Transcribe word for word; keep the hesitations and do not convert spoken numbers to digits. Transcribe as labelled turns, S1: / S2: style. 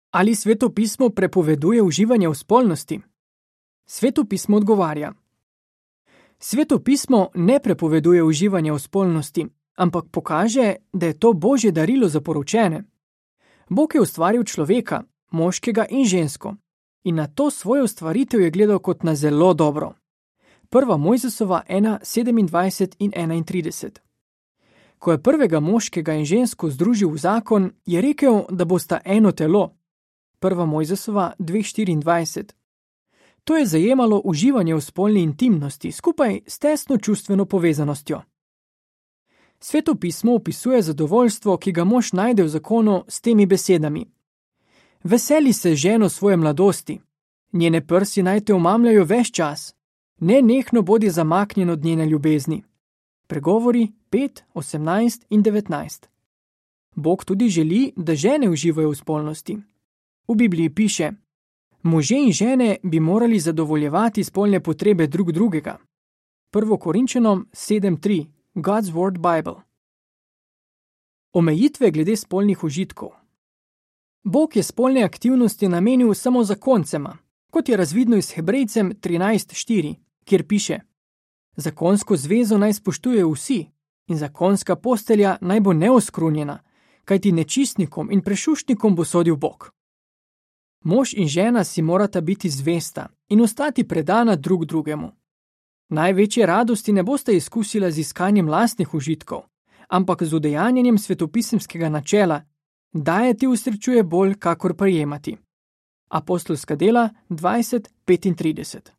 S1: Ali Sveto pismo prepoveduje uživanje v spolnosti? Sveto pismo odgovarja: Sveto pismo ne prepoveduje uživanje v spolnosti, ampak pokaže, da je to Božje darilo za poročene. Bog je ustvaril človeka, moškega in žensko, in na to svojo ustvaritev je gledal kot na zelo dobro. Prva Mojzesova ena sedemindvajset in enaintrideset. Ko je prvega moškega in žensko združil v zakon, je rekel, da bosta eno telo. Prva Mojzesova dve štiriindvajset. To je zajemalo uživanje v spolni intimnosti skupaj s tesno čustveno povezanostjo. Sveto pismo opisuje zadovoljstvo, ki ga mož najde v zakonu s temi besedami: Veseli se ženo svoje mladosti, njene prsi naj te omamljajo ves čas, nenehno bodi zamaknjen od njene ljubezni. Pregovori pet, osemnajst in devetnajst. Bog tudi želi, da žene uživajo v spolnosti. V Bibliji piše: Možje in žene bi morali zadovoljevati spolne potrebe drug drugega. Prvo Korinčanom sedem tri. God's Word Bible. Omejitve glede spolnih užitkov. Bog je spolne aktivnosti namenil samo zakoncema, kot je razvidno iz Hebrejcem trinajst štiri, kjer piše: Zakonsko zvezo naj spoštujejo vsi in zakonska postelja naj bo neoskrunjena, kajti nečistnikom in prešuštnikom bo sodil Bog. Mož in žena si morata biti zvesta in ostati predana drug drugemu. Največje radosti ne boste izkusila z iskanjem lastnih užitkov, ampak z udejanjenjem svetopisemskega načela: dajati usrečuje bolj, kakor prejemati. Apostolska dela dvajset petintrideset.